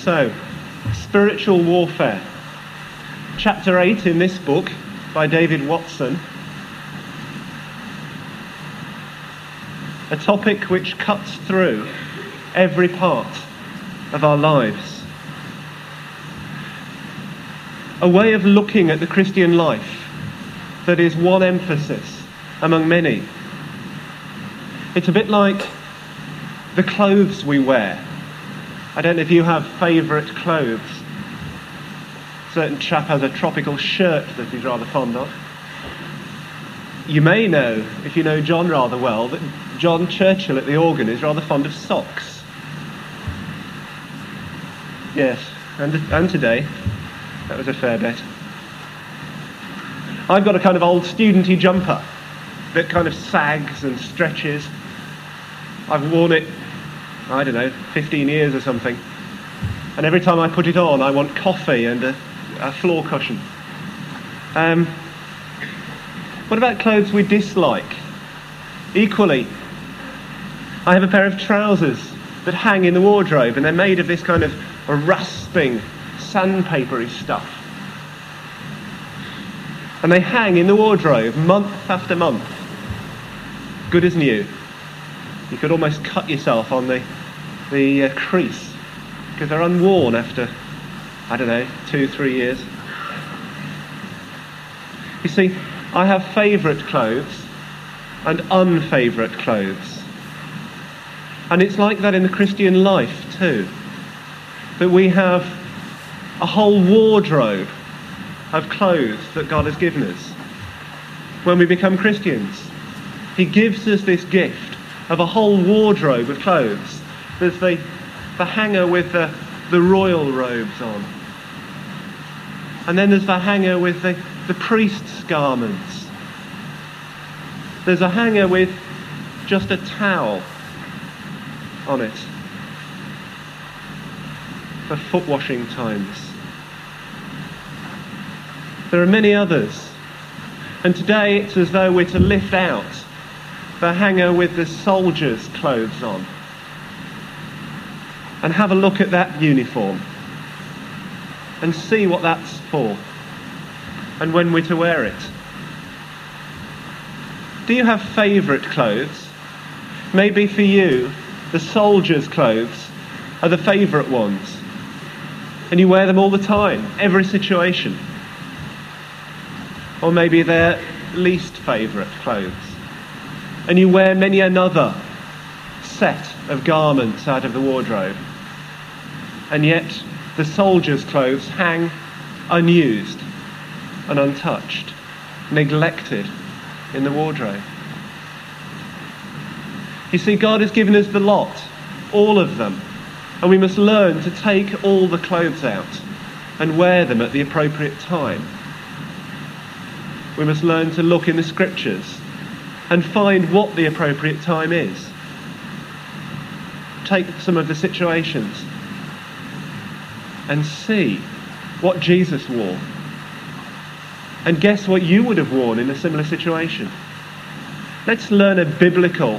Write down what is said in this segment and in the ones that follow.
So, spiritual warfare. Chapter 8 in this book by David Watson. A topic which cuts through every part of our lives. A way of looking at the Christian life that is one emphasis among many. It's a bit like the clothes we wear. I don't know if you have favourite clothes. A certain chap has a tropical shirt that he's rather fond of. You may know, if you know John rather well, that John Churchill at the organ is rather fond of socks. Yes, and today. That was a fair bet. I've got a kind of old studenty jumper that kind of sags and stretches. I've worn it, 15 years or something. And every time I put it on, I want coffee and a floor cushion. What about clothes we dislike? Equally, I have a pair of trousers that hang in the wardrobe, and they're made of this kind of a rasping, sandpapery stuff. And they hang in the wardrobe month after month, good as new. You could almost cut yourself on the crease, because they're unworn after, 2-3 years. You see, I have favourite clothes and unfavourite clothes. And it's like that in the Christian life too. That we have a whole wardrobe of clothes that God has given us. When we become Christians, He gives us this gift of a whole wardrobe of clothes. There's the hanger with the royal robes on. And then there's the hanger with the priest's garments. There's a hanger with just a towel on it for foot washing times. There are many others. And today it's as though we're to lift out the hanger with the soldier's clothes on and have a look at that uniform and see what that's for and when we're to wear it. Do you have favourite clothes? Maybe for you, the soldier's clothes are the favourite ones, and you wear them all the time, every situation. Or maybe they're least favourite clothes, and you wear many another set of garments out of the wardrobe, and yet the soldier's clothes hang unused and untouched, neglected in the wardrobe. You see, God has given us the lot, all of them, and we must learn to take all the clothes out and wear them at the appropriate time. We must learn to look in the scriptures and find what the appropriate time is. Take some of the situations and see what Jesus wore. And guess what you would have worn in a similar situation. Let's learn a biblical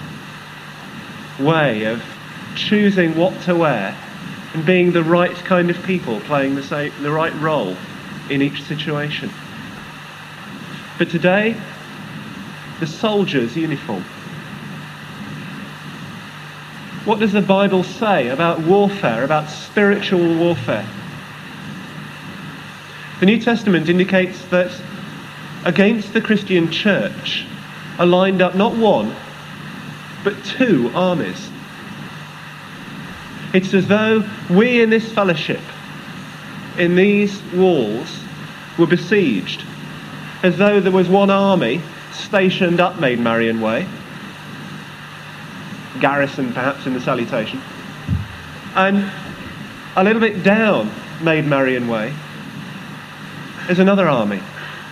way of choosing what to wear and being the right kind of people, playing the right role in each situation. But today, the soldier's uniform. What does the Bible say about warfare, about spiritual warfare? The New Testament indicates that against the Christian church are lined up not one, but two armies. It's as though we in this fellowship, in these walls, were besieged, as though there was one army stationed up Maid Marian Way, garrison perhaps in the salutation, and a little bit down Maid Marian Way is another army,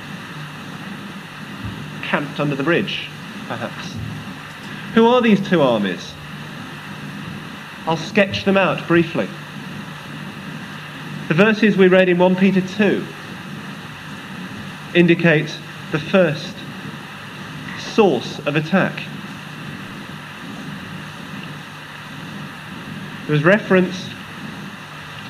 camped under the bridge, perhaps. Who are these two armies? I'll sketch them out briefly. The verses we read in 1 Peter 2 indicate the first source of attack. There was reference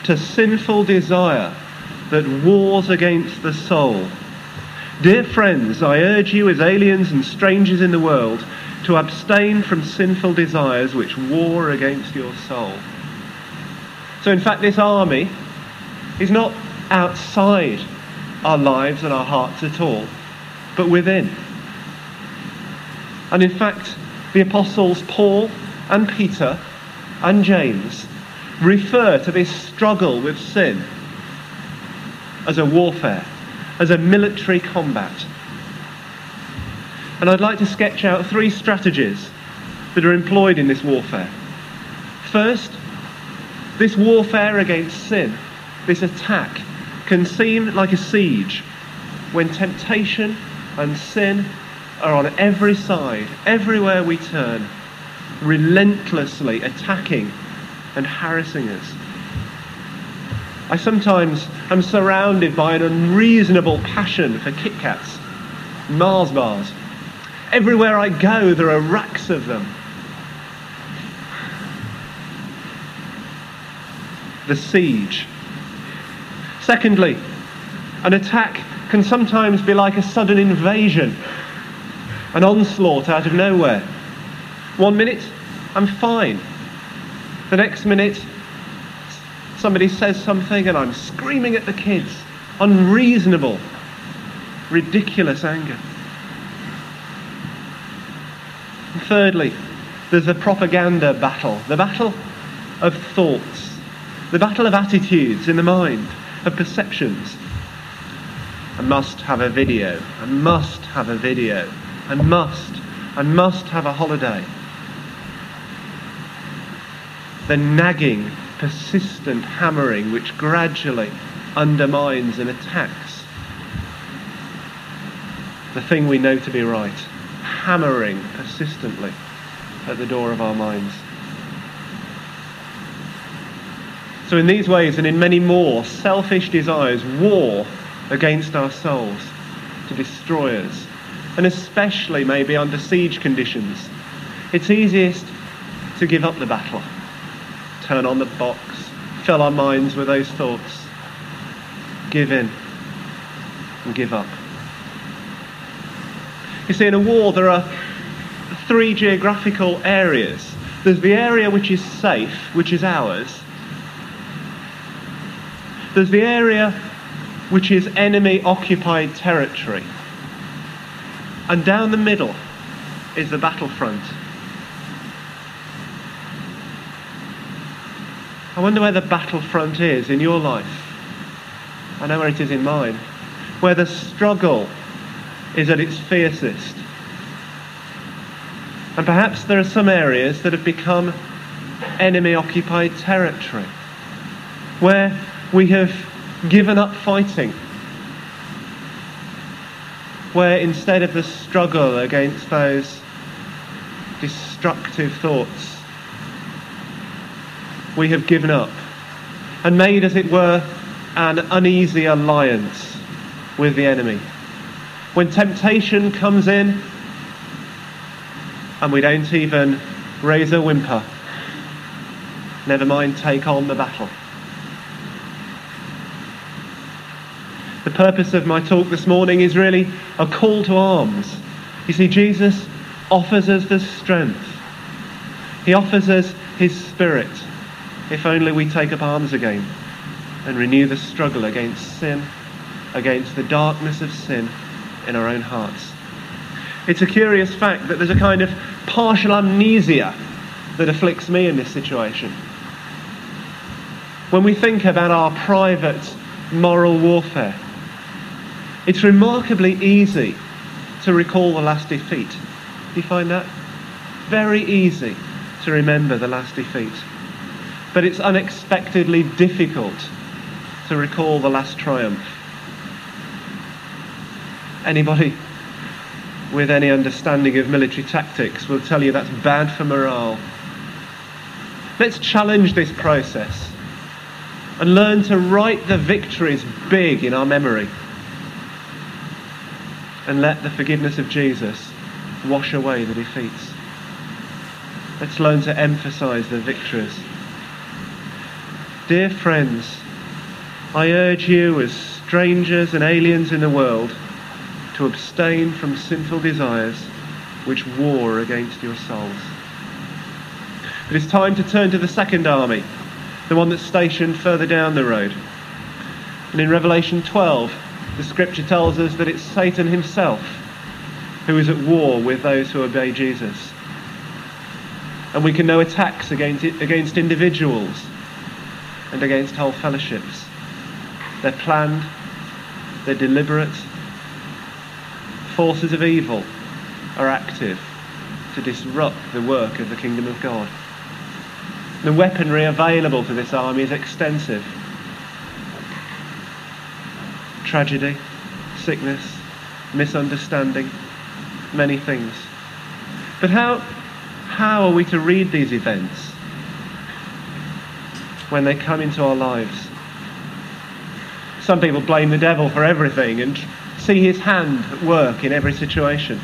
to sinful desire that wars against the soul. Dear friends, I urge you as aliens and strangers in the world to abstain from sinful desires which war against your soul. So in fact, this army is not outside our lives and our hearts at all, but within. And in fact, the apostles Paul and Peter and James refer to this struggle with sin as a warfare, as a military combat. And I'd like to sketch out 3 strategies that are employed in this warfare. First, this warfare against sin, this attack, can seem like a siege when temptation and sin are on every side, everywhere we turn, relentlessly attacking and harassing us. I sometimes am surrounded by an unreasonable passion for Kit Kats, Mars bars. Everywhere I go, there are racks of them. The siege. Secondly, an attack can sometimes be like a sudden invasion, an onslaught out of nowhere. 1 minute, I'm fine. The next minute, somebody says something and I'm screaming at the kids. Unreasonable, ridiculous anger. And thirdly, there's the propaganda battle, the battle of thoughts, the battle of attitudes in the mind, of perceptions. I must have a video, I must have a video, I must have a holiday. The nagging, persistent hammering which gradually undermines and attacks the thing we know to be right, hammering persistently at the door of our minds. So in these ways and in many more, selfish desires war against our souls to destroy us, and especially maybe under siege conditions. It's easiest to give up the battle, turn on the box, fill our minds with those thoughts, give in and give up. You see, in a war there are 3 geographical areas. There's the area which is safe, which is ours. There's the area which is enemy-occupied territory. And down the middle is the battlefront. I wonder where the battlefront is in your life. I know where it is in mine. Where the struggle is at its fiercest. And perhaps there are some areas that have become enemy-occupied territory, where we have given up fighting, where instead of the struggle against those destructive thoughts, we have given up and made, as it were, an uneasy alliance with the enemy. When temptation comes in and we don't even raise a whimper, never mind take on the battle. The purpose of my talk this morning is really a call to arms. You see, Jesus offers us the strength. He offers us his Spirit, if only we take up arms again and renew the struggle against sin, against the darkness of sin in our own hearts. It's a curious fact that there's a kind of partial amnesia that afflicts me in this situation. When we think about our private moral warfare, it's remarkably easy to recall the last defeat. Do you find that? Very easy to remember the last defeat. But it's unexpectedly difficult to recall the last triumph. Anybody with any understanding of military tactics will tell you that's bad for morale. Let's challenge this process and learn to write the victories big in our memory, and let the forgiveness of Jesus wash away the defeats. Let's learn to emphasize the victories. Dear friends, I urge you as strangers and aliens in the world to abstain from sinful desires which war against your souls. But it's time to turn to the second army, the one that's stationed further down the road. And in Revelation 12, the scripture tells us that it's Satan himself who is at war with those who obey Jesus. And we can know attacks against individuals and against whole fellowships. They're planned, they're deliberate. Forces of evil are active to disrupt the work of the kingdom of God. The weaponry available to this army is extensive. Tragedy, sickness, misunderstanding, many things. But how are we to read these events when they come into our lives? Some people blame the devil for everything and see his hand at work in every situation,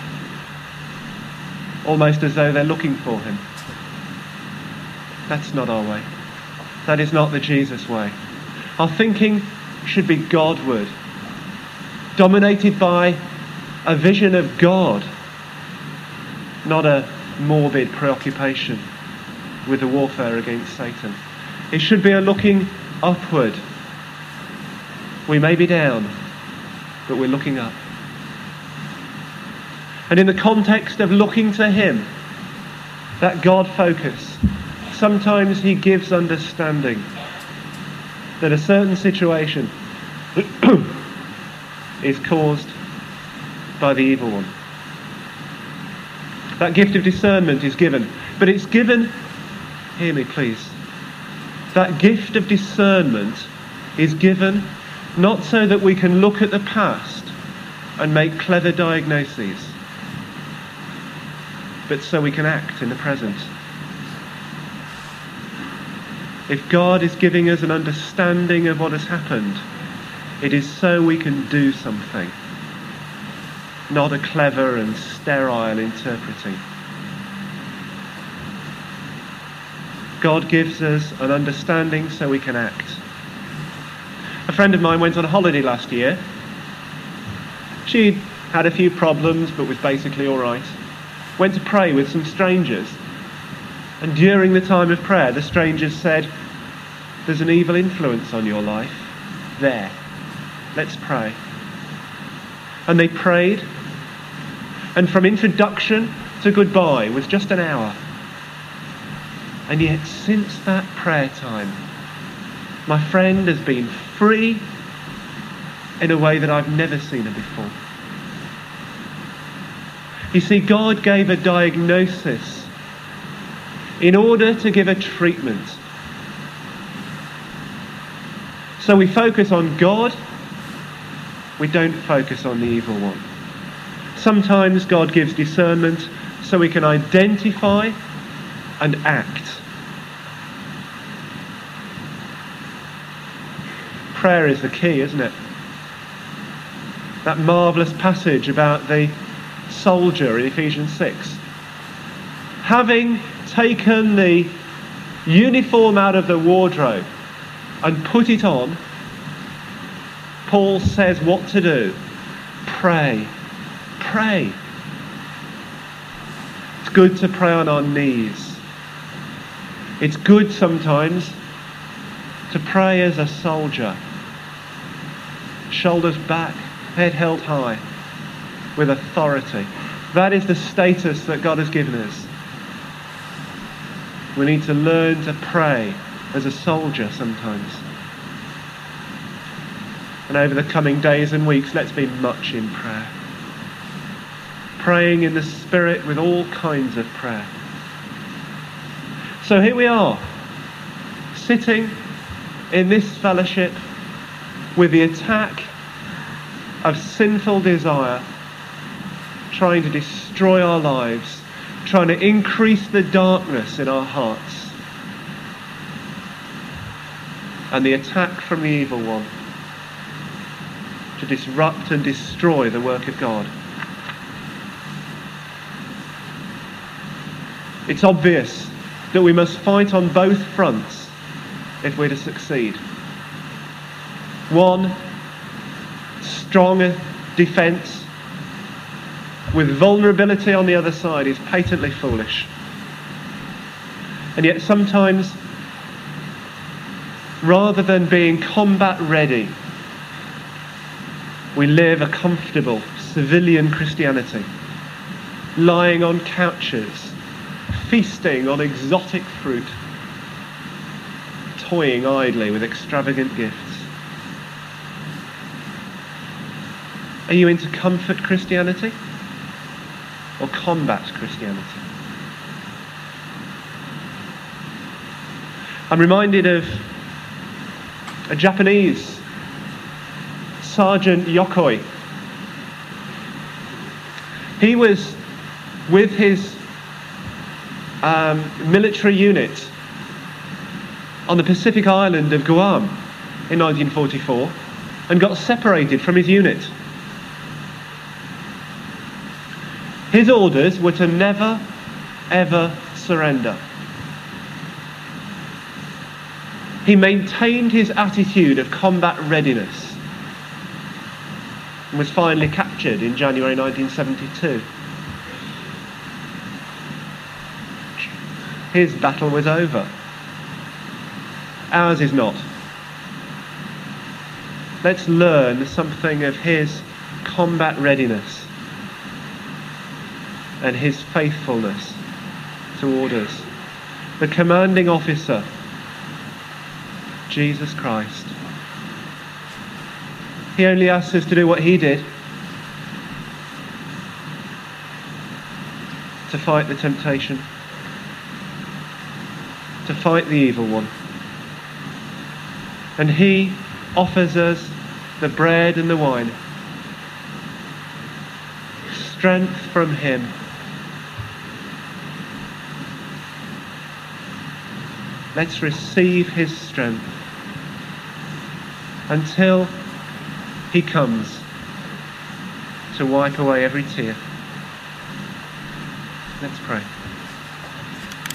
almost as though they're looking for him. That's not our way. That is not the Jesus way. Our thinking should be Godward, dominated by a vision of God, not a morbid preoccupation with the warfare against Satan. It should be a looking upward. We may be down, but we're looking up. And in the context of looking to him, that God focus, sometimes he gives understanding that a certain situation is caused by the evil one. That gift of discernment is given, but it's given, hear me please, that gift of discernment is given not so that we can look at the past and make clever diagnoses, but so we can act in the present. If God is giving us an understanding of what has happened, it is so we can do something, not a clever and sterile interpreting. God gives us an understanding so we can act. A friend of mine went on a holiday last year. She'd had a few problems but was basically all right. Went to pray with some strangers. And during the time of prayer, the strangers said, "There's an evil influence on your life. There. Let's pray." And they prayed. And from introduction to goodbye was just an hour. And yet since that prayer time, my friend has been free in a way that I've never seen her before. You see, God gave a diagnosis in order to give a treatment. So we focus on God, we don't focus on the evil one. Sometimes God gives discernment so we can identify and act. Prayer is the key, isn't it? That marvellous passage about the soldier in Ephesians 6. Having taken the uniform out of the wardrobe and put it on, Paul says what to do. Pray. Pray. It's good to pray on our knees. It's good sometimes to pray as a soldier. Shoulders back, head held high, with authority. That is the status that God has given us. We need to learn to pray as a soldier sometimes. And over the coming days and weeks, let's be much in prayer. Praying in the Spirit with all kinds of prayer. So here we are, sitting in this fellowship with the attack of sinful desire trying to destroy our lives, trying to increase the darkness in our hearts, and the attack from the evil one to disrupt and destroy the work of God. It's obvious that we must fight on both fronts if we're to succeed. One strong defence with vulnerability on the other side is patently foolish. And yet sometimes, rather than being combat ready, we live a comfortable civilian Christianity, lying on couches, feasting on exotic fruit, toying idly with extravagant gifts. Are you into comfort Christianity or combat Christianity? I'm reminded of a Japanese Sergeant Yokoi. He was with his military unit on the Pacific island of Guam in 1944 and got separated from his unit. His orders were to never, ever surrender. He maintained his attitude of combat readiness and was finally captured in January 1972. His battle was over. Ours is not. Let's learn something of his combat readiness and his faithfulness to orders. The commanding officer, Jesus Christ. He only asks us to do what he did, to fight the temptation, to fight the evil one. And he offers us the bread and the wine, strength from him. Let's receive his strength until he comes to wipe away every tear. Let's pray.